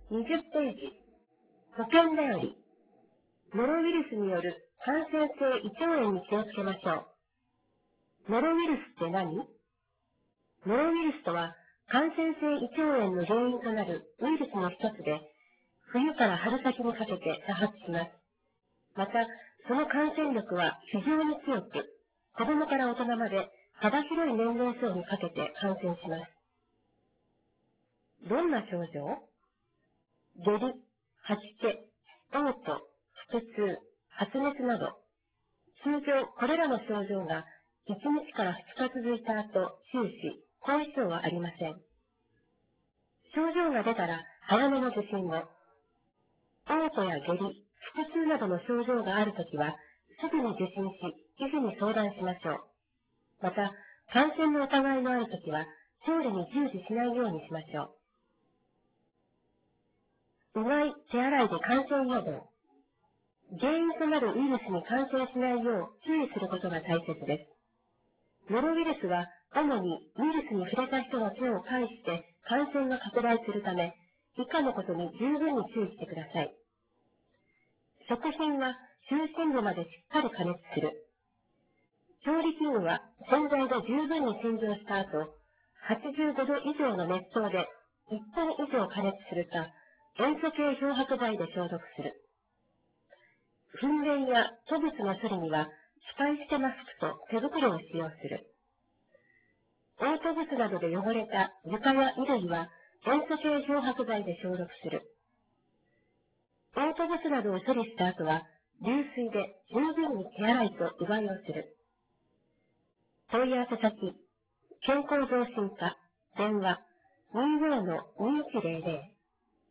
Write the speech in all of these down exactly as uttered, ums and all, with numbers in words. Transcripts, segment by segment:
にじゅっページ、保険だより、ノロウイルスによる感染性胃腸炎に気をつけましょう。ノロウイルスって何？ノロウイルスとは、感染性胃腸炎の原因となるウイルスの一つで、冬から春先にかけて多発します。また、その感染力は非常に強く、子供から大人まで幅広い年齢層にかけて感染します。どんな症状？下痢、吐き気、嘔吐、腹痛、発熱など、通常これらの症状がいちにちからふつか続いた後、終始、後遺症はありません。症状が出たら早めの受診を。嘔吐や下痢、腹痛などの症状があるときは、すぐに受診し、医師に相談しましょう。また、感染の疑いのあるときは、調理に従事しないようにしましょう。うがい、手洗いで感染予防。原因となるウイルスに感染しないよう注意することが大切です。ノロウイルスは、主にウイルスに触れた人の手を介して感染が拡大するため、以下のことに十分に注意してください。食品は就寝後までしっかり加熱する。調理器具は洗剤で十分に洗浄した後、はちじゅうごど以上の熱湯でいっぷん以上加熱するか、塩素系漂白剤で消毒する。糞便や吐物の処理には、使い捨てマスクと手袋を使用する。嘔吐物などで汚れた床や衣類は、塩素系漂白剤で消毒する。嘔吐物などを処理した後は、流水で十分に手洗いとうがいをする。問い合わせ先、健康増進課、電話、にじゅうのにいちゼロゼロ。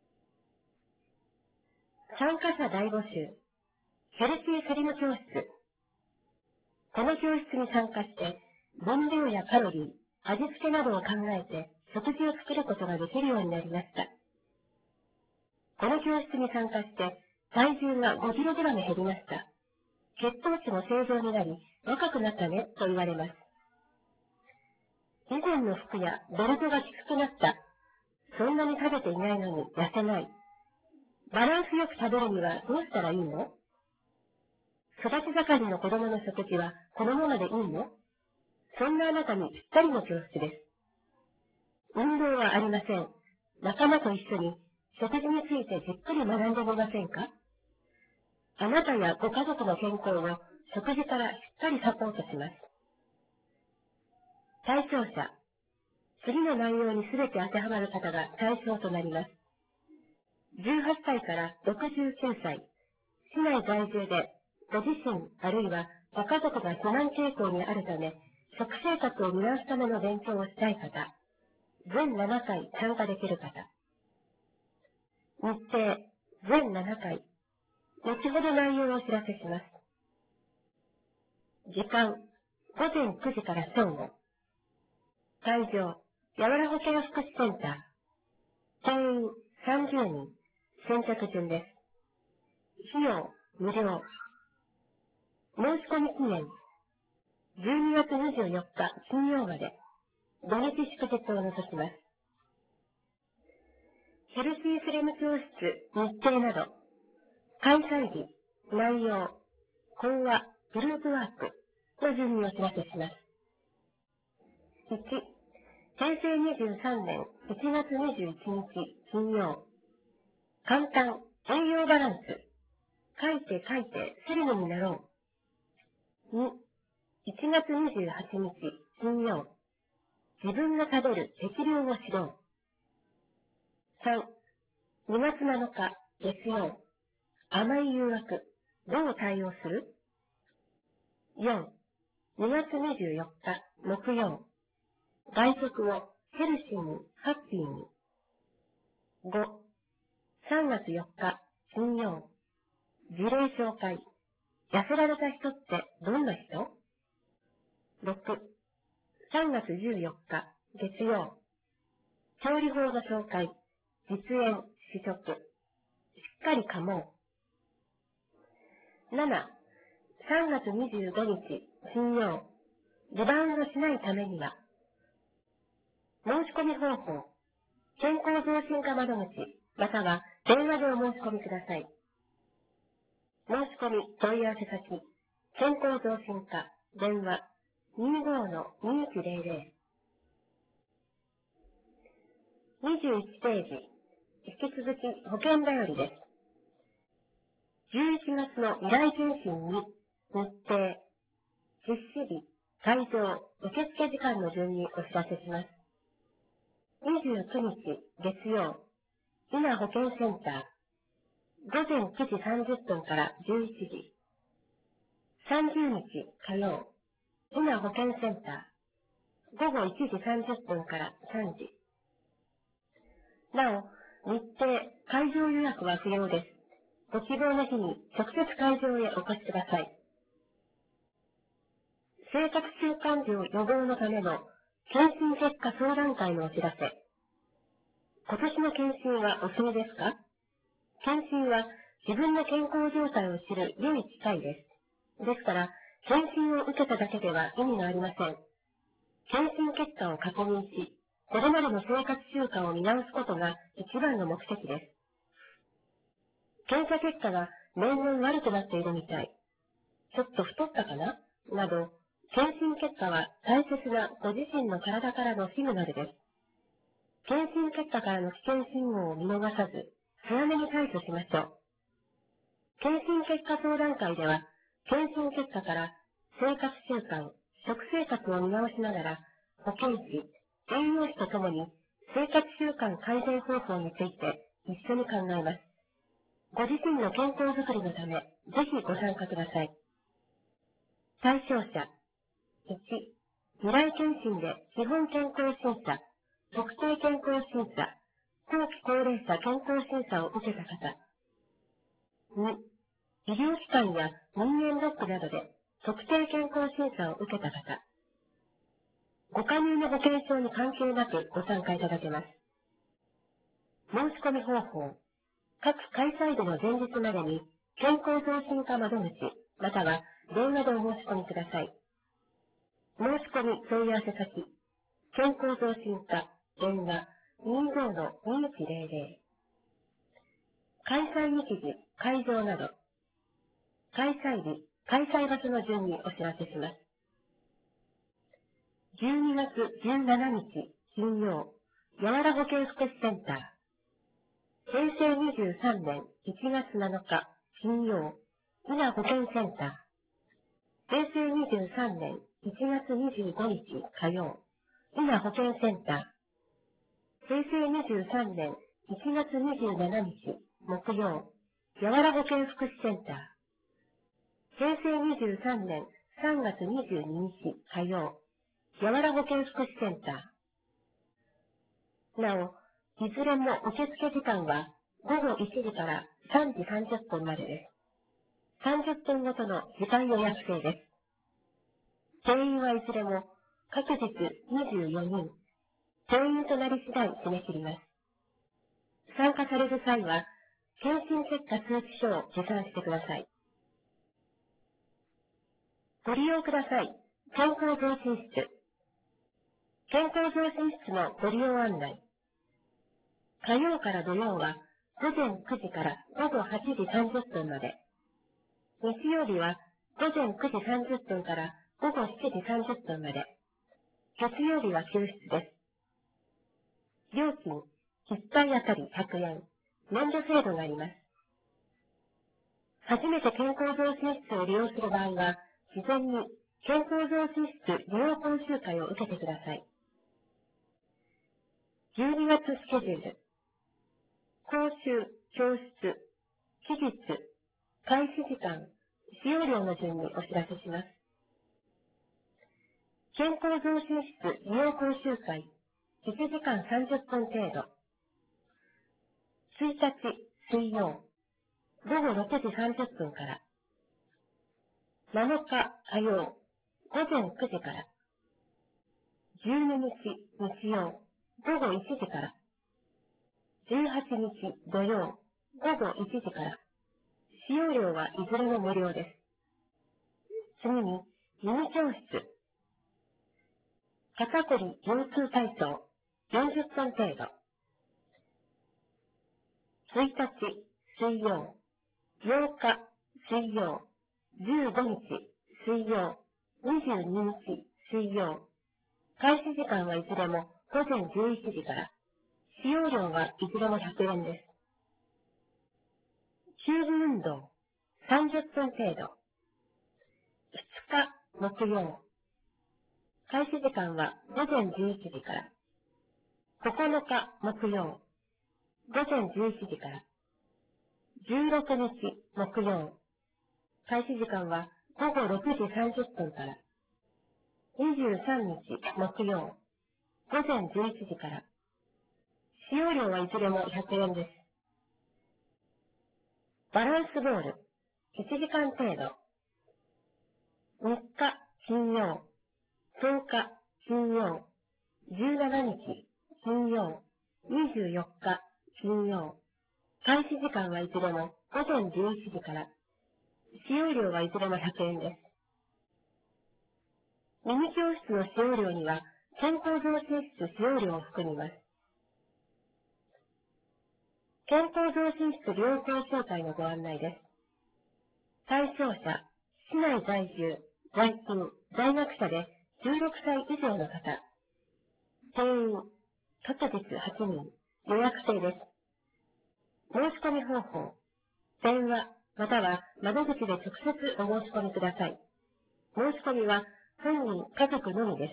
参加者大募集。ヘルシースリム教室。この教室に参加して、分量やカロリー、味付けなどを考えて、食事を作ることができるようになりました。この教室に参加して、体重が ごキログラム 減りました。血糖値も正常になり、若くなったね、と言われます。以前の服やベルトがきつくなった。そんなに食べていないのに痩せない。バランスよく食べるにはどうしたらいいの？育ち盛りの子供の食事はこのままでいいの？そんなあなたにぴったりの教室です。運動はありません。仲間と一緒に食事についてじっくり学んでみませんか？あなたやご家族の健康を食事からしっかりサポートします。対象者。次の内容にすべて当てはまる方が対象となります。じゅうはっさいからろくじゅうきゅうさい、市内在住で、ご自身あるいはご家族が避難傾向にあるため、食生活を見直すための勉強をしたい方、全ななかい参加できる方。日程、全ななかい。後ほど内容をお知らせします。時間、ごぜんくじから正午。会場、やわら保健福祉センター。定員さんじゅうにん。先着順です。費用、無料。申し込み期限、じゅうにがつにじゅうよっか金曜まで。土日祝日を除きます。ヘルシースリム教室日程など、開催日、内容、講話、グループワークの順にお知らせします。いち、へいせいにじゅうさんねんいちがつにじゅういちにち金曜。簡単、栄養バランス。書いて書いてスリムになろう。に、いちがつにじゅうはちにち金曜。自分が食べる適量を知ろう。さん、にがつなのか月曜。甘い誘惑。どう対応する？ よん、にがつにじゅうよっか木曜。外食をヘルシーにハッピーに。ご、さんがつよっか金曜。事例紹介。痩せられた人ってどんな人？ろく、さんがつじゅうよっか月曜。調理法の紹介。実演、試食。しっかり噛もう。なな、さんがつにじゅうごにち金曜。リバウンドしないためには。申し込み方法。健康増進課窓口。 または電話でお申し込みください。申し込み問い合わせ先、健康増進課、電話 にじゅうごのにいちゼロゼロ。にじゅういちページ、引き続き保険便りです。じゅういちがつの依頼検診に日程、実施日、会場、受付時間の順にお知らせします。にじゅうくにち月曜、稲保健センター、午前くじさんじゅっぷんからじゅういちじ。さんじゅうにち火曜、稲保健センター、午後いちじさんじゅっぷんからさんじ。なお、日程、会場予約は不要です。ご希望の日に直接会場へお越しください。生活習慣病予防のための検診結果相談会のお知らせ。今年の検診はお済みですか？検診は自分の健康状態を知る良い機会です。ですから、検診を受けただけでは意味がありません。検診結果を確認し、これまでの生活習慣を見直すことが一番の目的です。検査結果が年々悪くなっているみたい。ちょっと太ったかななど、検診結果は大切なご自身の体からのシグナルです。検診結果からの危険信号を見逃さず、早めに対処しましょう。検診結果相談会では、検診結果から生活習慣、食生活を見直しながら、保健師、栄養士とともに生活習慣改善方法について一緒に考えます。ご自身の健康づくりのため、ぜひご参加ください。対象者、いち、未来検診で基本健康審査、特定健康審査、後期高齢者健康審査を受けた方。に、医療機関や人間ドックなどで特定健康審査を受けた方。ご加入の保険証に関係なくご参加いただけます。申し込み方法。各開催日の前日までに健康増進課窓口、または電話でお申し込みください。申し込み問い合わせ先、健康増進課、電話にじゅうごのにいちゼロゼロ。開催日時、会場など、開催日、開催場所の順にお知らせします。じゅうにがつじゅうしちにち金曜、やわら保健福祉センター。へいせいにじゅうさんねんいちがつなのか金曜、稲保健センター。へいせいにじゅうさんねんいちがつにじゅうごにち火曜、稲保健センター。へいせいにじゅうさんねんいちがつにじゅうしちにち木曜、やわら保健福祉センター。へいせいにじゅうさんねんさんがつにじゅうににち火曜、やわら保健福祉センター。なお、いずれも受付時間はごごいちじからさんじさんじゅっぷんまでです。さんじゅっぷんごとの時間予約制です。定員はいずれも各日にじゅうよにん。定員となり次第締め切ります。参加される際は、検診結果通知書を持参してください。ご利用ください。健康増進室。健康増進室のご利用案内。火曜から土曜はごぜんくじからごごはちじさんじゅっぷんまで。日曜日はごぜんくじさんじゅっぷんからごごしちじさんじゅっぷんまで。月曜日は休室です。料金、いっかいあたりひゃくえん。免除制度があります。初めて健康増進室を利用する場合は、事前に健康増進室利用講習会を受けてください。じゅうにがつスケジュール。講習、教室、期日、開始時間、使用料の順にお知らせします。健康増進室利用講習会、いちじかんさんじゅっぷん程度。ついたち水曜、ごごろくじさんじゅっぷんから。なのか火曜、ごぜんくじから。じゅうににち日曜、ごごいちじから。じゅうはちにち土曜、ごごいちじから。使用料はいずれも無料です。次に、ミニ教室。肩こり腰痛体操、よんじゅっぷん程度。 ついたち水曜、ようか水曜、じゅうごにち水曜、にじゅうににち水曜。開始時間はいずれもごぜんじゅういちじから。使用料はいずれもひゃくえんです。中部運動さんじゅっぷん程度。ふつか木曜。開始時間はごぜんじゅういちじから。ここのか木曜。ごぜんじゅういちじから。じゅうろくにち木曜。開始時間はごごろくじさんじゅっぷんから。にじゅうさんにち木曜。ごぜんじゅういちじから。使用料はいずれもひゃくえんです。バランスボールいちじかん程度。みっか金曜。とおか金曜。じゅうしちにち金曜。にじゅうよっか金曜。開始時間はいずれもごぜんじゅういちじから。使用料はいずれもひゃくえんです。ミニ教室の使用料には健康増進室使用料を含みます。健康増進室療法紹介のご案内です。対象者、市内在住、在勤、在学者でじゅうろくさい以上の方。定員、各日はちにん、予約制です。申し込み方法、電話、または窓口で直接お申し込みください。申し込みは本人、家族のみです。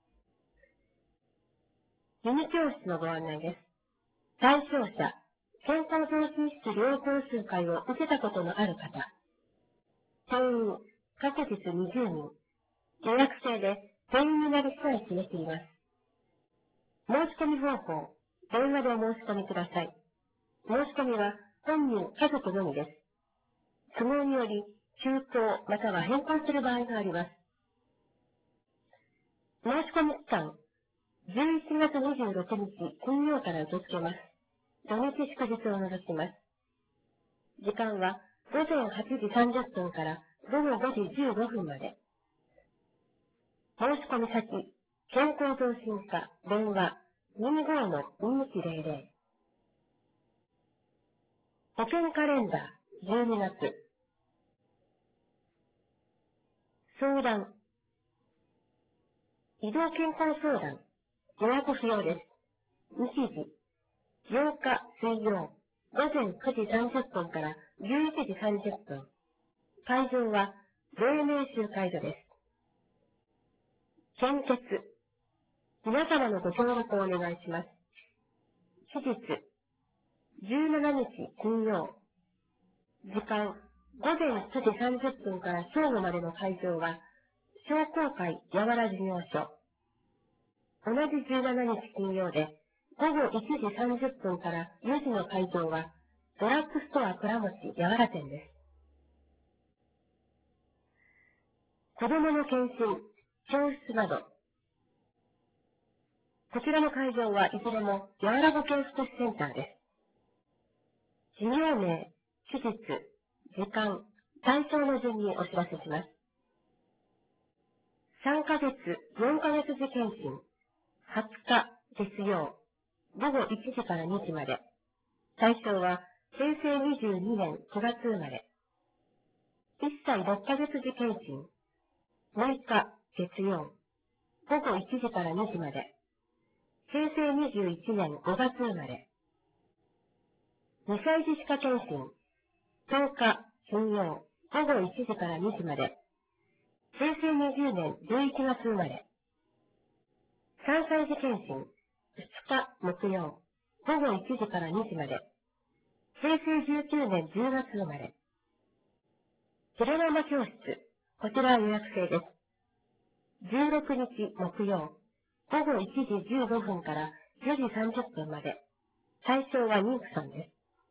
ミニ教室のご案内です。対象者、健康増進室療法数会を受けたことのある方。定員、各日にじゅうにん。予約制で定員になる人を示しています。申し込み方法、電話でお申し込みください。申し込みは本人、家族のみです。都合により、休校または変更する場合があります。申し込み期間、じゅういちがつにじゅうろくにち金曜から受け付けます。土日祝日を除きます。時間はごぜんはちじさんじゅっぷんからごごごじじゅうごふんまで。申し込み先、健康増進課、電話、にじゅうごのにいちぜろぜろ。保険カレンダー、じゅうにがつ。相談。移動健康相談。予約不要です。日時。ようか水曜。ごぜんくじさんじゅっぷんからじゅういちじさんじゅっぷん。会場は、黎明集会所です。献血。皆様のご協力をお願いします。期日。じゅうしちにち金曜。時間、ごぜんくじさんじゅっぷんから正午までの会場は、商工会やわら事業所。同じじゅうしちにち金曜で、ごごいちじさんじゅっぷんからよじの会場は、ドラッグストア倉持やわら店です。子供の検診、教室など。こちらの会場はいずれもやわら保健福祉センターです。事業名、期日、時間、対象の順にお知らせします。さんかげつ、よんかげつ時検診、はつか月曜、ごごいちじからにじまで。対象はへいせいにじゅうにねんくがつ生まれ。いっさいろっかげつ時検診、むいか月曜、ごごいちじからにじまで。へいせいにじゅういちねんごがつ生まれ。にさい児歯科検診、とおか金曜、ごごいちじからにじまで。へいせいにじゅうねんじゅういちがつ生まれ。さんさい児検診、ふつか木曜、ごごいちじからにじまで。へいせいじゅうきゅうねんじゅうがつ生まれ。ひろがま教室、こちらは予約制です。じゅうろくにち木曜、ごごいちじじゅうごふんからよじさんじゅっぷんまで。対象は妊婦さんです。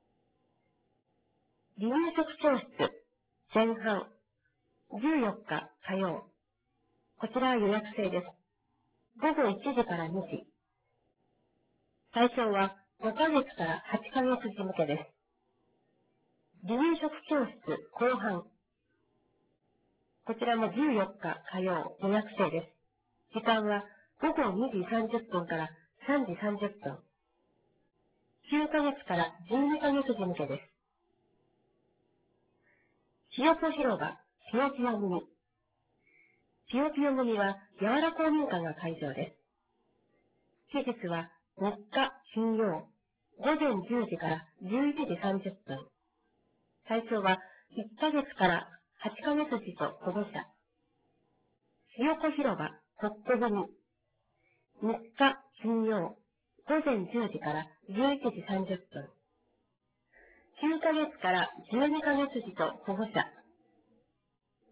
離乳食教室、前半、じゅうよっか火曜。こちらは予約制です。ごごいちじからにじ。対象はごかげつからはちかげつ時向けです。離乳食教室後半。こちらもじゅうよっか火曜予約制です。時間はごごにじさんじゅっぷんからさんじさんじゅっぷん。 きゅうかげつからじゅうにかげつ時向けです。ひよこ広場、ぴよぴよ組。ぴよぴよ組は、柔ら公民館が会場です。期日はみっか金曜、ごぜんじゅうじからじゅういちじさんじゅっぷん。対象はいっかげつからはちかげつ児と保護者。ひよこ広場、ほっこ組。みっか金曜、ごぜんじゅうじからじゅういちじさんじゅっぷん。きゅうかげつからじゅうにかげつ児と保護者